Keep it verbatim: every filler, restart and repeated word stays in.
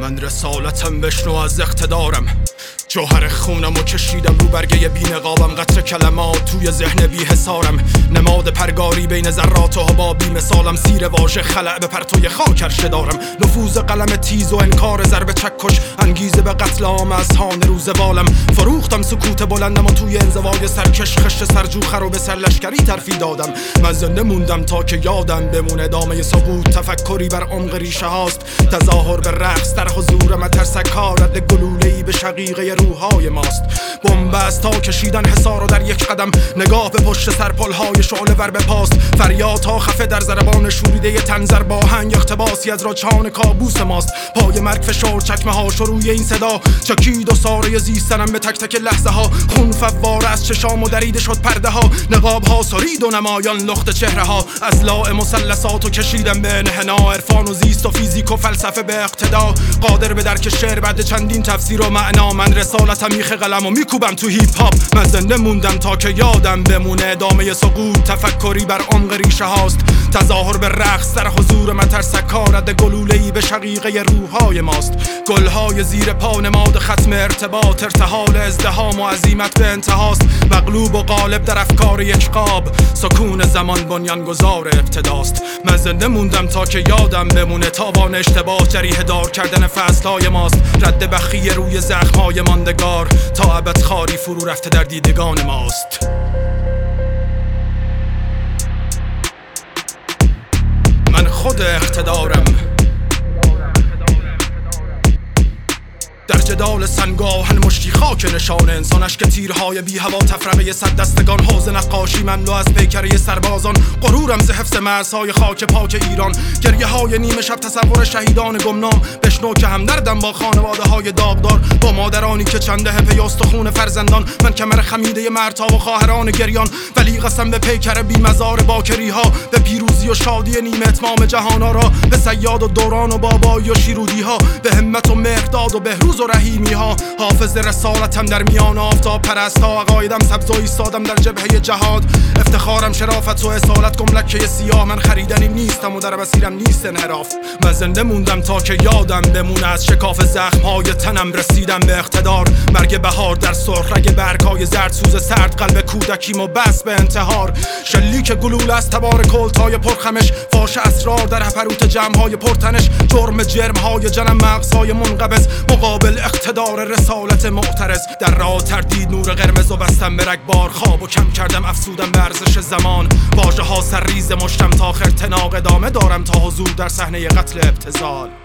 من رسالتم بشنو از اقتدارم، جوهر خونم و کشیدم رو برگه بی نقابم، قطر کلمات توی ذهن بی حسارم، نماد پرگاری بین ذرات و حبابی مثالم، سیر واژه خلع به پرتوی خاک عرشه دارم، نفوذ قلم تیز و انکار ضرب چکش، انگیزه به قتل عام اذهان روز بالم، فروختم سکوت بلندم و توی انزوای سرکش خشت سرجوخه رو به سرلشکری ترفی دادم. من زنده موندم تا که یادم بمونه ادامه سقوط تفکری بر عمق ریشه هاست، تظاهر به رقص در حضور مترسک ها، رد گلوله‌ای به شقیقه روحای ماست، بنبست تا کشیدن حصار رو در یک قدم، نگاه به پشت سر پل‌های شعله ور به پاست، فریاد تا خفه در ضربان شوریده تنزر با هنگ اقتباسی از رجحان کابوس ماست، پای مرگ فشار چکمه ها شروع این صدا، چکید و ساره زیستنم به تک تک لحظه ها، خون فواره از چشام و دریده شد پرده ها، نقاب ها سرید و نمایان لخت چهره ها، از لاء مثلثات و کشیدم به انحنا، عرفان و زیست و فیزیک و فلسفه به اقتدا، قادر به درک شعر بعد چندین تفسیر و معنا، من رسالتم میخ قلم و میکوبم تو هیپ هاپ، من زنده موندم تا که یادم بمونه ادامه سقوط تفکری بر عمق ریشه هاست، تظاهر به رقص در حضور مترسک ها، رد گلوله‌ای به شقیقه روحای ماست، گلهای زیر پا نماد ختم ارتباط، ارتحال ازدحام و عزیمت به انتهاست، مغلوب و غالب در افکار یک قاب، سکون زمان بنیانگذار ابتداست، من زنده موندم تا که یادم بمونه تاوان اشتباه جریحه دار کردن فصلهای ماست، رد بخیه روی زخمهای ماندگار تا ابد خاری فرو رفته در دیدگان ماست. من خود اقتدارم، در جدال سنگاهن مشتی خاک نشان انسانش که تیرهای بی هوا تفرقه صد دستگان، حوض نقاشی مملو از پیکره سربازان، غرورم ز حفظ مرزهای خاک پاک ایران، گریه های نیمه شب تصور شهیدان گمنام، بشنو که همدردم با خانواده های داغدار، با مادرانی که چنده پی استخون فرزندان، من کمر خمیده مردها و خواهران گریان، ولی قسم به پیکره بی مزار باکری ها، به پیروزی و شادی نیمه اتمام جهانا را، به صیاد و دوران و بابایی و شیرودی ها، به همت و مهرداد و بهروز و رحیمی ها، حافظ رسالتم در میان آفتاب پرست ها، عقایدم سبز و ایستادم در جبهه جهاد، افتخارم شرافت و اصالت گملکه سیاه، من خریدنی نیستم و در مسیرم نیست انحراف، من زنده موندم تا که یادم بمونه از شکاف زخمهای تنم رسیدم به اقتدار، مرگ بهار در سرخ رگ برگهای زرد سوز سرد، قلب کودکیم و بس به انتحار، شلیک گلول از تبار کلتای پرخمش، فاش اسرار در هپروت جمعهای پرتنش، جرم جرمهای جنم مغزهای منقبض، مقابل اقتدار رسالت معترض، در راه تردید نور قرمز و بستم به رگبار، خواب و کم کردم افسودم به ارزش زمان، واژه ها سر ریز مشتم تا آخر تناق ادامه دارم تا حضور در صحنه قتل ابتذال.